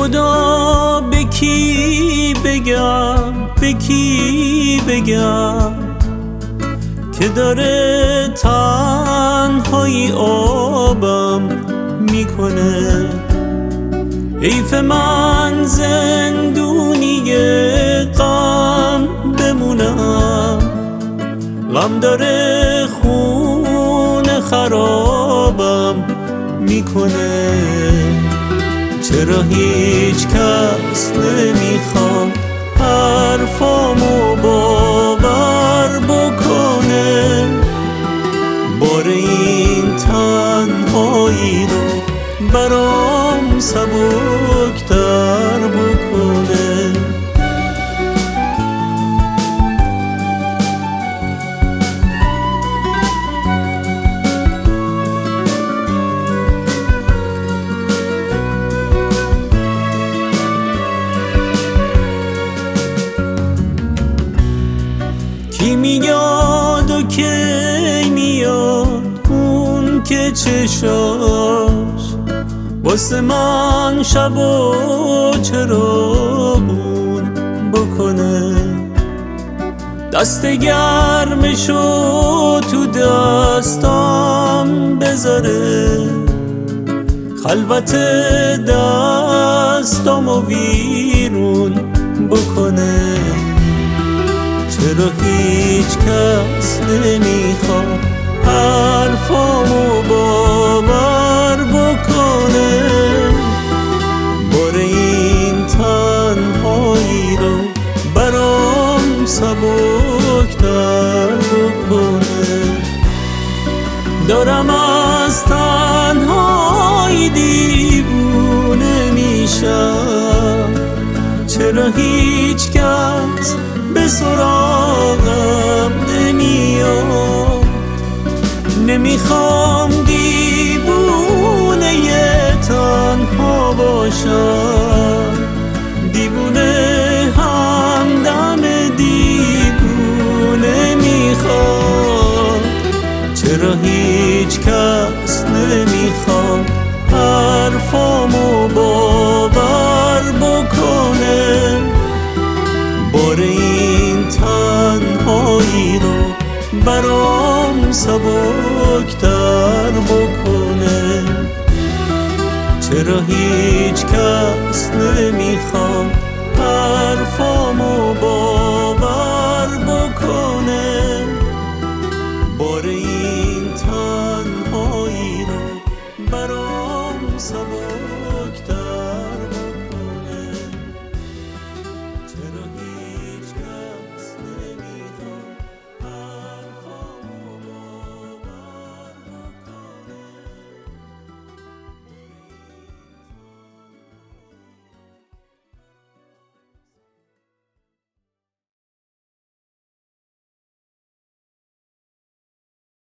خدا به کی بگم، به کی بگم که داره تنهایی آبم میکنه. حیف من زندونی غم بمونم، غم داره خون خرابم میکنه. چرا هیچ کس نمیخواد حرفامو باور بکنه؟ بار این تنهایی رو برام سبکتر بکنه. کی میاد و کی میاد اون که چشاش واسه من شب و چراغون بکنه. دست گرمشو تو دستم بذاره، خلوت دستامو ویرون بکنه. چرا هیچ کس نمیخواد حرفامو باور بکنه؟ بار این تنهایی رو برام سبکتر بکنه. دارم از تنهایی دیوونه میشم، چرا هیچ کس به سراغم نمیاد؟ نمیخوام دیوونه تنها باشم، دیوونه همدم دیوونه میخواد. چرا هیچ کس نمیخواد حرفامو باور بکنه؟ بار این تنهایی رو برام سبکتر بکنه. چرا هیچ کس نمیخواد